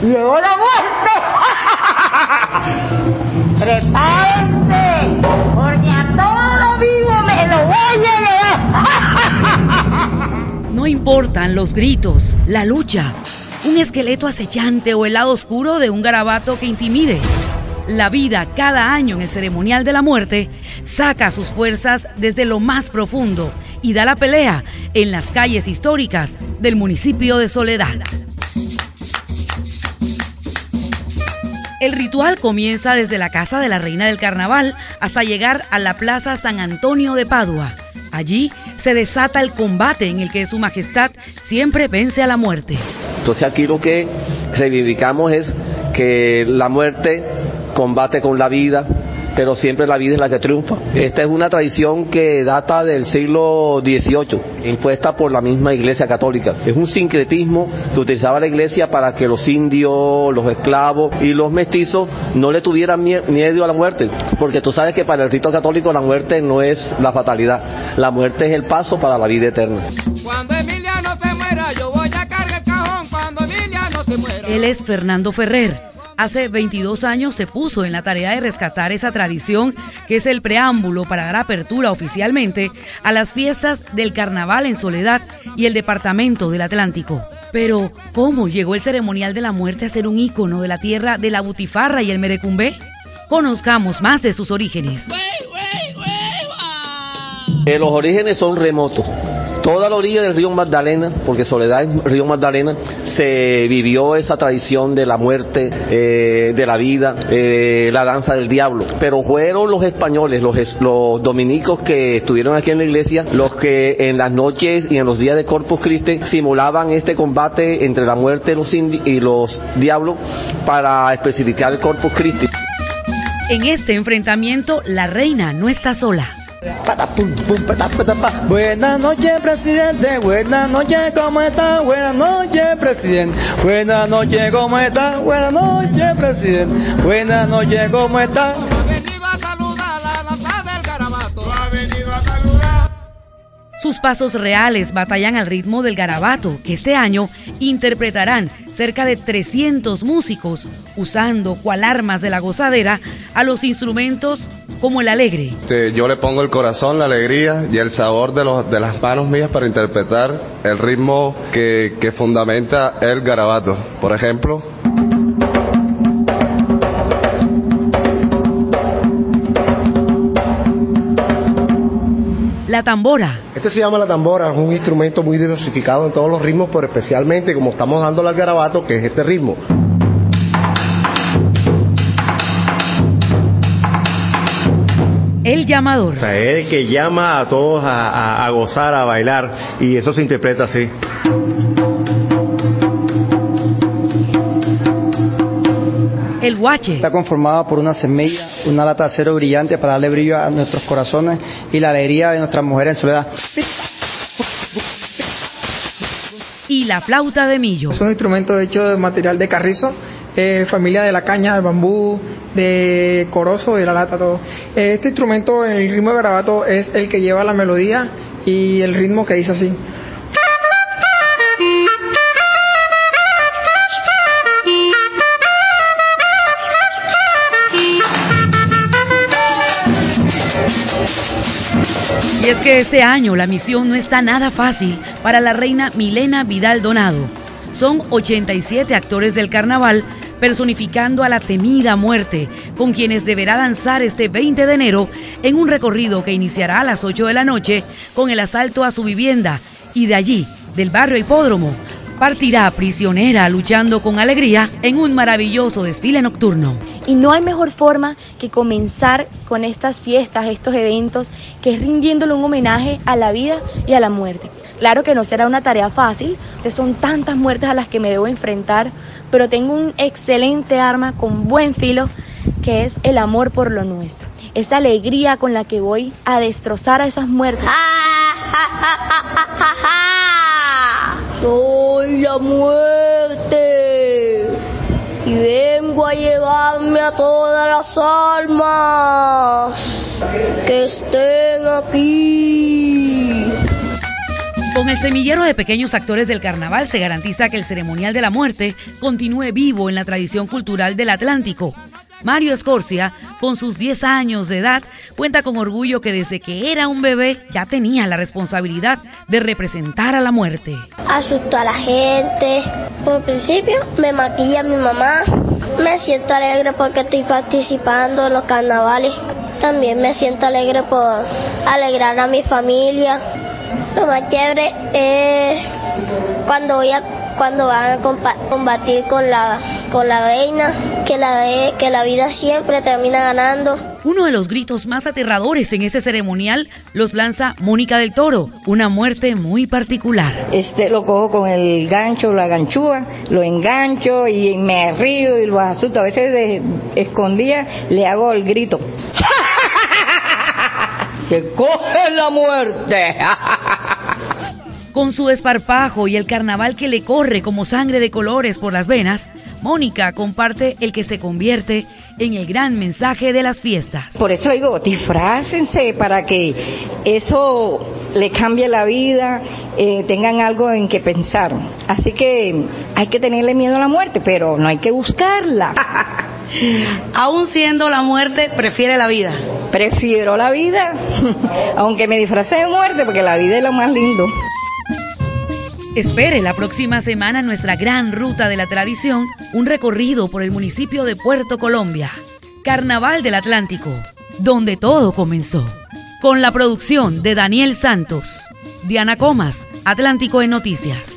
¡Llegó la muerte! ¡Prepárense! Porque a todo lo vivo me lo voy a llevar. No importan los gritos, la lucha, un esqueleto acechante o el lado oscuro de un garabato que intimide. La vida cada año en el ceremonial de la muerte saca sus fuerzas desde lo más profundo y da la pelea en las calles históricas del municipio de Soledad. El ritual comienza desde la casa de la reina del carnaval hasta llegar a la plaza San Antonio de Padua. Allí se desata el combate en el que su majestad siempre vence a la muerte. Entonces aquí lo que reivindicamos es que la muerte combate con la vida, pero siempre la vida es la que triunfa. Esta es una tradición que data del siglo XVIII, impuesta por la misma Iglesia Católica. Es un sincretismo que utilizaba la Iglesia para que los indios, los esclavos y los mestizos no le tuvieran miedo a la muerte, porque tú sabes que para el rito católico la muerte no es la fatalidad, la muerte es el paso para la vida eterna. Cuando Emiliano se muera, yo voy a cargar el cajón cuando Emiliano se muera. Él es Fernando Ferrer. Hace 22 años se puso en la tarea de rescatar esa tradición que es el preámbulo para dar apertura oficialmente a las fiestas del carnaval en Soledad y el departamento del Atlántico. Pero, ¿cómo llegó el ceremonial de la muerte a ser un ícono de la tierra de la butifarra y el merecumbé? Conozcamos más de sus orígenes. Los orígenes son remotos. Toda la orilla del río Magdalena, porque Soledad es río Magdalena, se vivió esa tradición de la muerte, de la vida, la danza del diablo. Pero fueron los españoles, los dominicos que estuvieron aquí en la iglesia, los que en las noches y en los días de Corpus Christi simulaban este combate entre la muerte y los diablos para especificar el Corpus Christi. En este enfrentamiento, la reina no está sola. Buenas noches, presidente. Buenas noches, ¿cómo está? Buenas noches, presidente. Buenas noches, ¿cómo está? Buenas noches, presidente. Buenas noches, ¿cómo está? Ha venido a saludar la danza del garabato. Ha venido a saludar. Sus pasos reales batallan al ritmo del garabato, que este año interpretarán cerca de 300 músicos, usando cual armas de la gozadera a los instrumentos como el alegre. Yo le pongo el corazón, la alegría y el sabor de las manos mías para interpretar el ritmo que fundamenta el garabato. Por ejemplo, la tambora. Este se llama la tambora, es un instrumento muy diversificado en todos los ritmos, pero especialmente como estamos dándole al garabato, que es este ritmo. El llamador. O sea, es el que llama a todos a gozar, a bailar, y eso se interpreta así. El guache. Está conformada por una semilla, una lata de acero brillante para darle brillo a nuestros corazones y la alegría de nuestras mujeres en Soledad. Y la flauta de millo. Es un instrumento hecho de material de carrizo, familia de la caña, de bambú, de corozo, de la lata, todo. Este instrumento en el ritmo de garabato es el que lleva la melodía y el ritmo que dice así. Y es que este año la misión no está nada fácil para la reina Milena Vidal Donado. Son 87 actores del carnaval personificando a la temida muerte, con quienes deberá danzar este 20 de enero en un recorrido que iniciará a las 8 de la noche con el asalto a su vivienda y de allí, del barrio Hipódromo, partirá prisionera luchando con alegría en un maravilloso desfile nocturno. Y no hay mejor forma que comenzar con estas fiestas, estos eventos, que es rindiéndole un homenaje a la vida y a la muerte. Claro que no será una tarea fácil, son tantas muertes a las que me debo enfrentar, pero tengo un excelente arma con buen filo, que es el amor por lo nuestro. Esa alegría con la que voy a destrozar a esas muertes. Soy la muerte y vengo a llevarme a todas las almas que estén aquí. Con el semillero de pequeños actores del carnaval se garantiza que el ceremonial de la muerte continúe vivo en la tradición cultural del Atlántico. Mario Escorcia, con sus 10 años de edad, cuenta con orgullo que desde que era un bebé ya tenía la responsabilidad de representar a la muerte. Asusto a la gente. Por principio me maquilla mi mamá. Me siento alegre porque estoy participando en los carnavales. También me siento alegre por alegrar a mi familia. Lo más chévere es cuando van a combatir con la reina, que la vida siempre termina ganando. Uno de los gritos más aterradores en ese ceremonial los lanza Mónica del Toro, una muerte muy particular. Lo cojo con el gancho, la ganchúa, lo engancho y me río y lo asusto. A veces de escondida le hago el grito. ¡Que coge la muerte! Con su desparpajo y el carnaval que le corre como sangre de colores por las venas, Mónica comparte el que se convierte en el gran mensaje de las fiestas. Por eso digo, disfrácense para que eso le cambie la vida, tengan algo en que pensar. Así que hay que tenerle miedo a la muerte, pero no hay que buscarla. Aún siendo la muerte, prefiere la vida. Prefiero la vida, aunque me disfrace de muerte, porque la vida es lo más lindo. Espere la próxima semana nuestra gran ruta de la tradición, un recorrido por el municipio de Puerto Colombia, Carnaval del Atlántico, donde todo comenzó. Con la producción de Daniel Santos, Diana Comas, Atlántico en Noticias.